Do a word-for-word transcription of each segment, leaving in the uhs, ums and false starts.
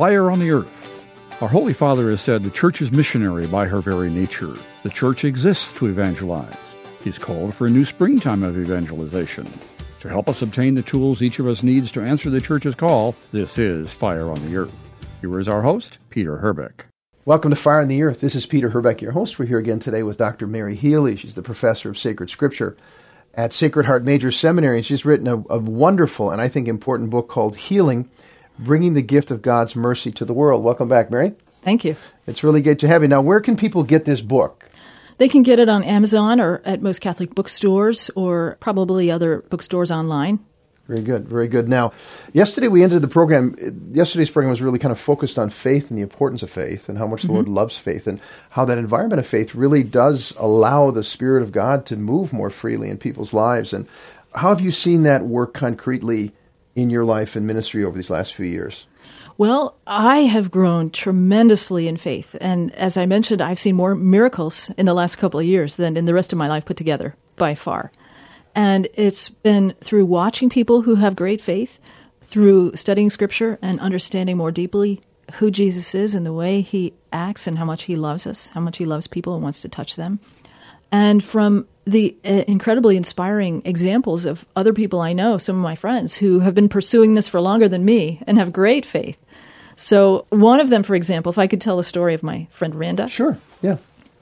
Fire on the Earth. Our Holy Father has said the Church is missionary by her very nature. The Church exists to evangelize. He's called for a new springtime of evangelization. To help us obtain the tools each of us needs to answer the Church's call, this is Fire on the Earth. Here is our host, Peter Herbeck. Welcome to Fire on the Earth. This is Peter Herbeck, your host. We're here again today with Doctor Mary Healy. She's the professor of sacred scripture at Sacred Heart Major Seminary, and she's written a, a wonderful and I think important book called Healing, Bringing the Gift of God's Mercy to the World. Welcome back, Mary. Thank you. It's really good to have you. Now, where can people get this book? They can get it on Amazon or at most Catholic bookstores or probably other bookstores online. Very good, very good. Now, yesterday we ended the program, yesterday's program was really kind of focused on faith and the importance of faith and how much mm-hmm. the Lord loves faith and how that environment of faith really does allow the Spirit of God to move more freely in people's lives. And how have you seen that work concretely in your life and ministry over these last few years? Well, I have grown tremendously in faith. And as I mentioned, I've seen more miracles in the last couple of years than in the rest of my life put together, by far. And it's been through watching people who have great faith, through studying Scripture and understanding more deeply who Jesus is and the way he acts and how much he loves us, how much he loves people and wants to touch them. And from the uh, incredibly inspiring examples of other people I know, some of my friends, who have been pursuing this for longer than me and have great faith. So one of them, for example, if I could tell the story of my friend Randa. Sure, yeah.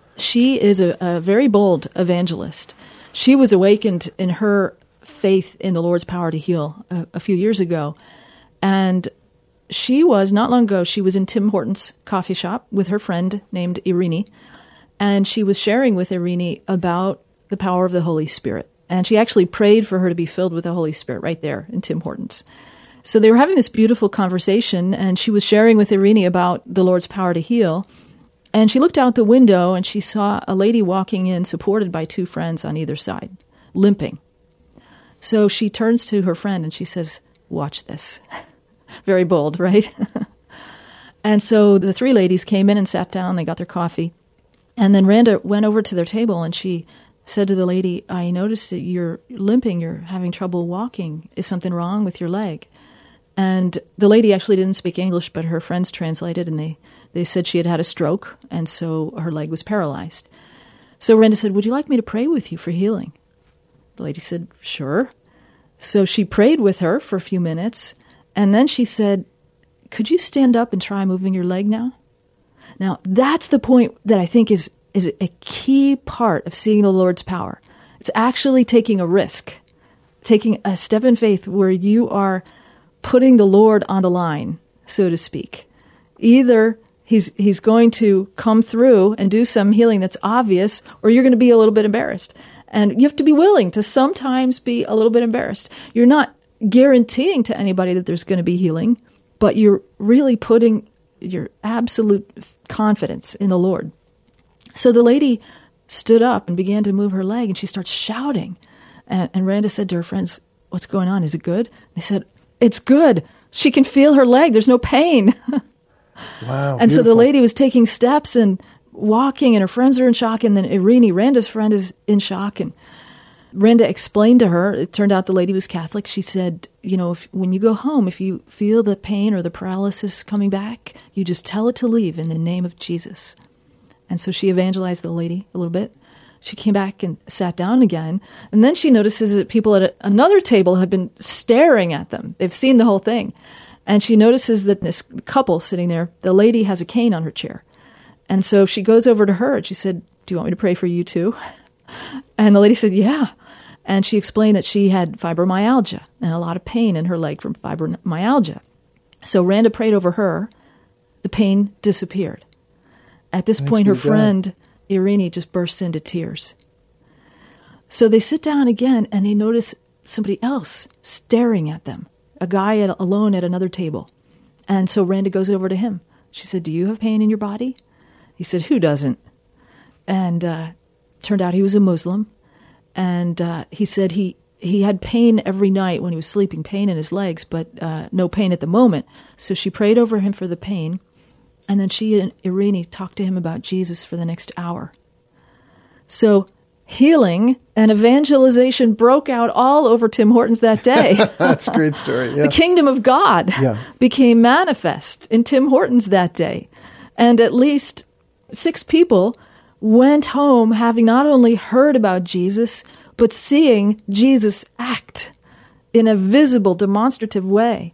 She is a, a very bold evangelist. She was awakened in her faith in the Lord's power to heal a, a few years ago. And she was, not long ago, she was in Tim Hortons' coffee shop with her friend named Irene. And she was sharing with Irene about the power of the Holy Spirit. And she actually prayed for her to be filled with the Holy Spirit right there in Tim Hortons. So they were having this beautiful conversation, and she was sharing with Irene about the Lord's power to heal. And she looked out the window, and she saw a lady walking in, supported by two friends on either side, limping. So she turns to her friend, and she says, "Watch this." Very bold, right? And so the three ladies came in and sat down. They got their coffee. And then Randa went over to their table, and she said to the lady, "I noticed that you're limping. You're having trouble walking. Is something wrong with your leg?" And the lady actually didn't speak English, but her friends translated, and they, they said she had had a stroke, and so her leg was paralyzed. So Randa said, "Would you like me to pray with you for healing?" The lady said, "Sure." So she prayed with her for a few minutes, and then she said, "Could you stand up and try moving your leg now?" Now, that's the point that I think is, is a key part of seeing the Lord's power. It's actually taking a risk, taking a step in faith where you are putting the Lord on the line, so to speak. Either he's he's going to come through and do some healing that's obvious, or you're going to be a little bit embarrassed. And you have to be willing to sometimes be a little bit embarrassed. You're not guaranteeing to anybody that there's going to be healing, but you're really putting your absolute confidence in the Lord. So the lady stood up and began to move her leg, and she starts shouting. And, and Randa said to her friends, "What's going on? Is it good?" They said, "It's good. She can feel her leg. There's no pain." Wow. And beautiful. so the lady was taking steps and walking, and her friends are in shock. And then Irene, Randa's friend, is in shock. And Randa explained to her, it turned out the lady was Catholic. She said, you know, if, when you go home, if you feel the pain or the paralysis coming back, you just tell it to leave in the name of Jesus. And so she evangelized the lady a little bit. She came back and sat down again. And then she notices that people at another table have been staring at them. They've seen the whole thing. And she notices that this couple sitting there, the lady has a cane on her chair. And so she goes over to her and she said, "Do you want me to pray for you too?" And the lady said, "Yeah." And she explained that she had fibromyalgia and a lot of pain in her leg from fibromyalgia. So Randa prayed over her. The pain disappeared. At this Thanks point, her be God. friend Irene just bursts into tears. So they sit down again, and they notice somebody else staring at them, a guy at, alone at another table. And so Randa goes over to him. She said, "Do you have pain in your body?" He said, "Who doesn't?" And uh, turned out he was a Muslim. And uh, he said he, he had pain every night when he was sleeping, pain in his legs, but uh, no pain at the moment. So she prayed over him for the pain. And then she and Irene talked to him about Jesus for the next hour. So healing and evangelization broke out all over Tim Hortons that day. That's a great story. Yeah. The kingdom of God Yeah. became manifest in Tim Hortons that day. And at least six people went home having not only heard about Jesus, but seeing Jesus act in a visible, demonstrative way,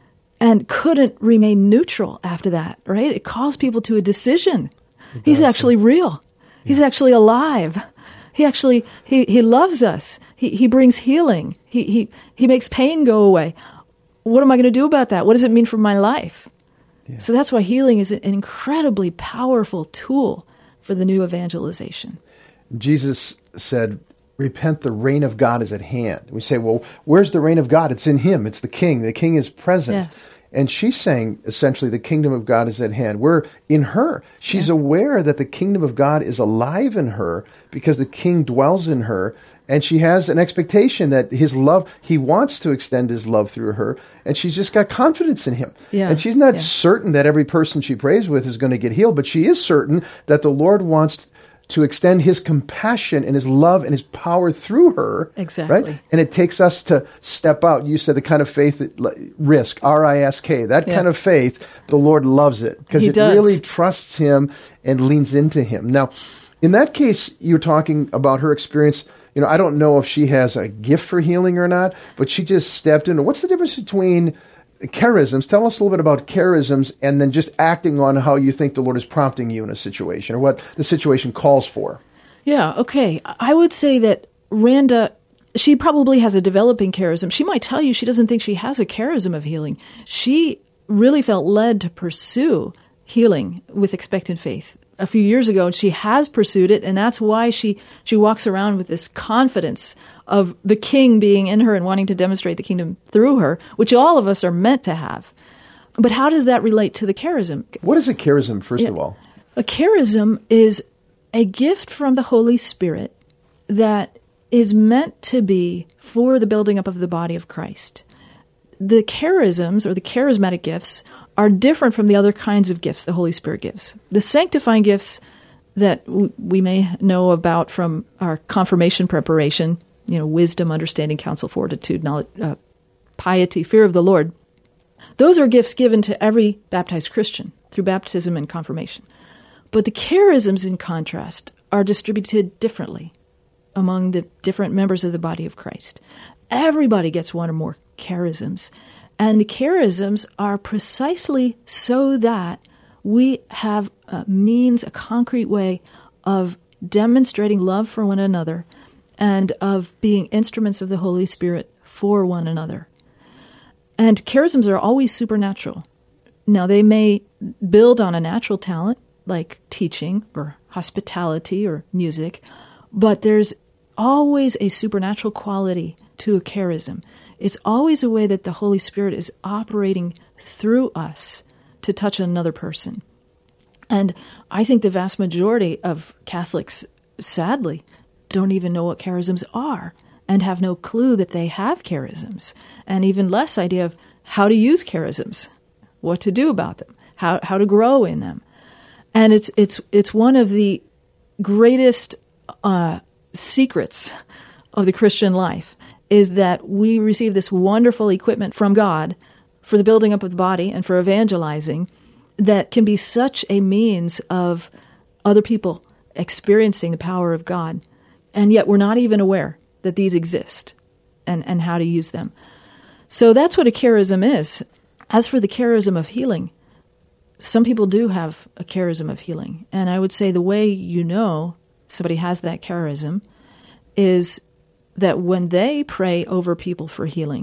and couldn't remain neutral after that, right? It calls people to a decision. He's actually real. He's actually alive. He actually, he, he loves us. He, he brings healing. He, he, he makes pain go away. What am I going to do about that? What does it mean for my life? Yeah. So that's why healing is an incredibly powerful tool for the new evangelization. Jesus said, repent, the reign of God is at hand. We say, well, where's the reign of God? It's in him. It's the king. The king is present. Yes. And she's saying, essentially, the kingdom of God is at hand. We're in her. She's yeah. aware that the kingdom of God is alive in her because the king dwells in her. And she has an expectation that his love, he wants to extend his love through her. And she's just got confidence in him. Yeah. And she's not yeah. certain that every person she prays with is going to get healed, but she is certain that the Lord wants to extend his compassion and his love and his power through her. Exactly. Right? And it takes us to step out. You said the kind of faith that risk, R I S K, that yeah. kind of faith, the Lord loves it because He it does. really trusts him and leans into him. Now, in that case, you're talking about her experience. You know, I don't know if she has a gift for healing or not, but she just stepped in. What's the difference between charisms? Tell us a little bit about charisms and then just acting on how you think the Lord is prompting you in a situation or what the situation calls for. Yeah, okay. I would say that Randa, she probably has a developing charism. She might tell you she doesn't think she has a charism of healing. She really felt led to pursue healing with expectant faith a few years ago, and she has pursued it, and that's why she, she walks around with this confidence of the king being in her and wanting to demonstrate the kingdom through her, which all of us are meant to have. But how does that relate to the charism? What is a charism, first Yeah. of all? A charism is a gift from the Holy Spirit that is meant to be for the building up of the body of Christ. The charisms, or the charismatic gifts, are different from the other kinds of gifts the Holy Spirit gives. The sanctifying gifts that w- we may know about from our confirmation preparation, you know, wisdom, understanding, counsel, fortitude, knowledge, uh, piety, fear of the Lord, those are gifts given to every baptized Christian through baptism and confirmation. But the charisms, in contrast, are distributed differently among the different members of the body of Christ. Everybody gets one or more charisms. And the charisms are precisely so that we have a means, a concrete way of demonstrating love for one another and of being instruments of the Holy Spirit for one another. And charisms are always supernatural. Now, they may build on a natural talent, like teaching or hospitality or music, but there's always a supernatural quality to a charism. It's always a way that the Holy Spirit is operating through us to touch another person. And I think the vast majority of Catholics, sadly, don't even know what charisms are and have no clue that they have charisms, and even less idea of how to use charisms, what to do about them, how how to grow in them. And it's it's it's one of the greatest uh, secrets of the Christian life is that we receive this wonderful equipment from God for the building up of the body and for evangelizing that can be such a means of other people experiencing the power of God. And yet we're not even aware that these exist and, and how to use them. So that's what a charism is. As for the charism of healing, some people do have a charism of healing. And I would say the way you know somebody has that charism is that when they pray over people for healing,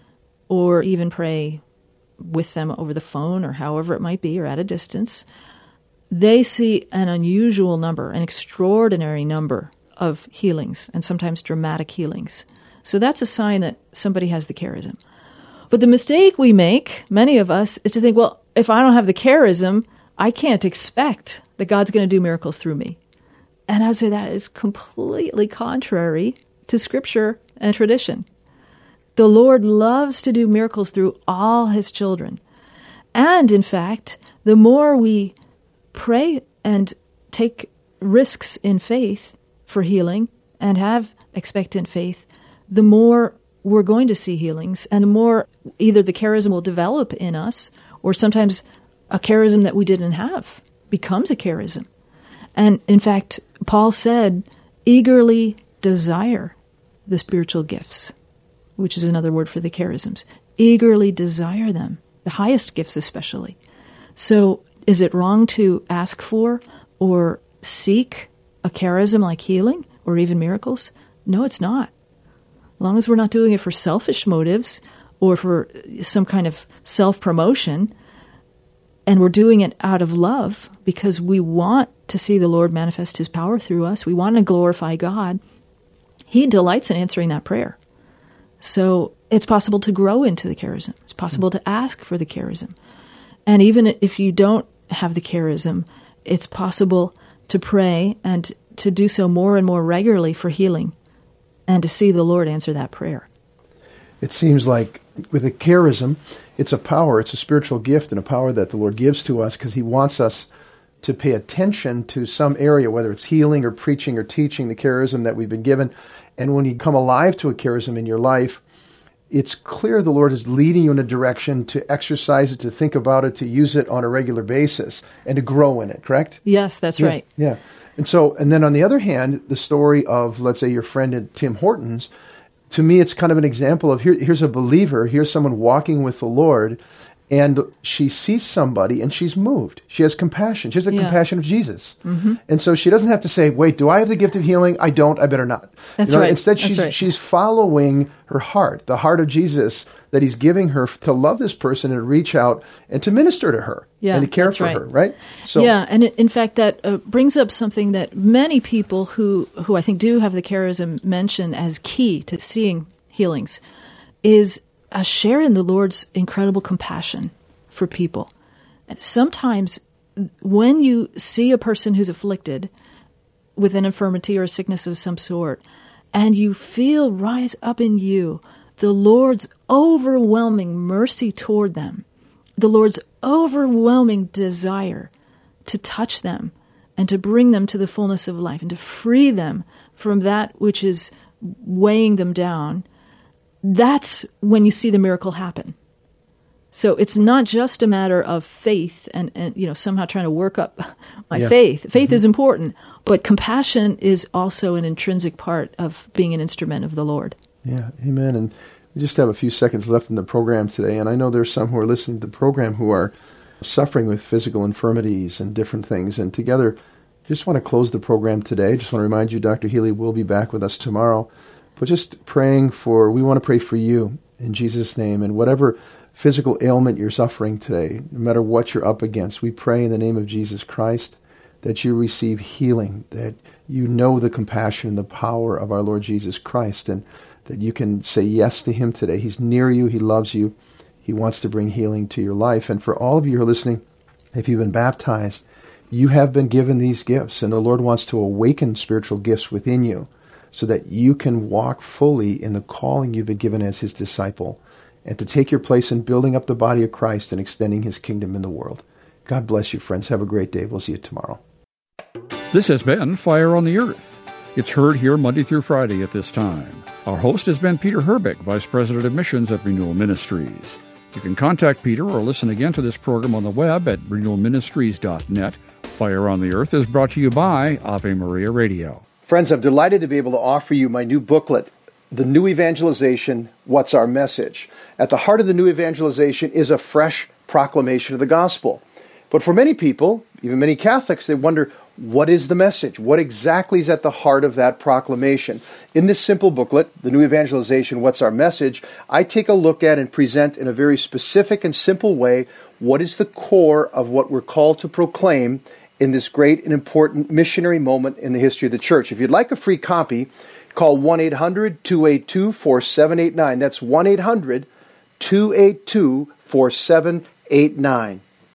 or even pray with them over the phone or however it might be, or at a distance, they see an unusual number, an extraordinary number of healings, and sometimes dramatic healings. So that's a sign that somebody has the charism. But the mistake we make, many of us, is to think, well, if I don't have the charism, I can't expect that God's going to do miracles through me. And I would say that is completely contrary to Scripture and tradition. The Lord loves to do miracles through all his children. And in fact, the more we pray and take risks in faith for healing and have expectant faith, the more we're going to see healings, and the more either the charism will develop in us, or sometimes a charism that we didn't have becomes a charism. And in fact, Paul said, eagerly desire the spiritual gifts, which is another word for the charisms. Eagerly desire them, the highest gifts especially. So is it wrong to ask for or seek a charism like healing or even miracles? No, it's not. As long as we're not doing it for selfish motives or for some kind of self-promotion, and we're doing it out of love because we want to see the Lord manifest his power through us, we want to glorify God, he delights in answering that prayer. So it's possible to grow into the charism. It's possible mm-hmm. to ask for the charism. And even if you don't have the charism, it's possible to pray and to do so more and more regularly for healing and to see the Lord answer that prayer. It seems like with a charism, it's a power, it's a spiritual gift and a power that the Lord gives to us because he wants us to pay attention to some area, whether it's healing or preaching or teaching, the charism that we've been given. And when you come alive to a charism in your life, it's clear the Lord is leading you in a direction to exercise it, to think about it, to use it on a regular basis, and to grow in it, correct? Yes, that's yeah, right. Yeah. And so, and then on the other hand, the story of, let's say, your friend at Tim Hortons, to me, it's kind of an example of here, here's a believer, here's someone walking with the Lord, and she sees somebody and she's moved. She has compassion. She has the yeah. compassion of Jesus. Mm-hmm. And so she doesn't have to say, wait, do I have the gift of healing? I don't. I better not. That's you know, right. Instead, That's she's, right. she's following her heart, the heart of Jesus that he's giving her to love this person and reach out and to minister to her yeah, and to care that's for right. her, right? So, yeah, and in fact, that uh, brings up something that many people who, who I think do have the charism mention as key to seeing healings is a share in the Lord's incredible compassion for people. And sometimes when you see a person who's afflicted with an infirmity or a sickness of some sort, and you feel rise up in you the Lord's overwhelming mercy toward them, the Lord's overwhelming desire to touch them and to bring them to the fullness of life and to free them from that which is weighing them down, that's when you see the miracle happen. So it's not just a matter of faith and, and you know, somehow trying to work up my yeah. faith. Faith mm-hmm. is important, but compassion is also an intrinsic part of being an instrument of the Lord. Yeah, amen. And we just have a few seconds left in the program today, and I know there's some who are listening to the program who are suffering with physical infirmities and different things, and together just want to close the program today. Just want to remind you Doctor Healy will be back with us tomorrow, but just praying for, we want to pray for you in Jesus' name, and whatever physical ailment you're suffering today, no matter what you're up against, we pray in the name of Jesus Christ that you receive healing, that you know the compassion and the power of our Lord Jesus Christ, and that you can say yes to him today. He's near you. He loves you. He wants to bring healing to your life. And for all of you who are listening, if you've been baptized, you have been given these gifts, and the Lord wants to awaken spiritual gifts within you so that you can walk fully in the calling you've been given as his disciple, and to take your place in building up the body of Christ and extending his kingdom in the world. God bless you, friends. Have a great day. We'll see you tomorrow. This has been Fire on the Earth. It's heard here Monday through Friday at this time. Our host has been Peter Herbeck, Vice President of Missions at Renewal Ministries. You can contact Peter or listen again to this program on the web at renewal ministries dot net. Fire on the Earth is brought to you by Ave Maria Radio. Friends, I'm delighted to be able to offer you my new booklet, The New Evangelization, What's Our Message? At the heart of the New Evangelization is a fresh proclamation of the gospel. But for many people, even many Catholics, they wonder, what is the message? What exactly is at the heart of that proclamation? In this simple booklet, The New Evangelization, What's Our Message?, I take a look at and present in a very specific and simple way what is the core of what we're called to proclaim in this great and important missionary moment in the history of the church. If you'd like a free copy, call one eight hundred two eight two four seven eight nine. That's one eight hundred two eight two four seven eight nine.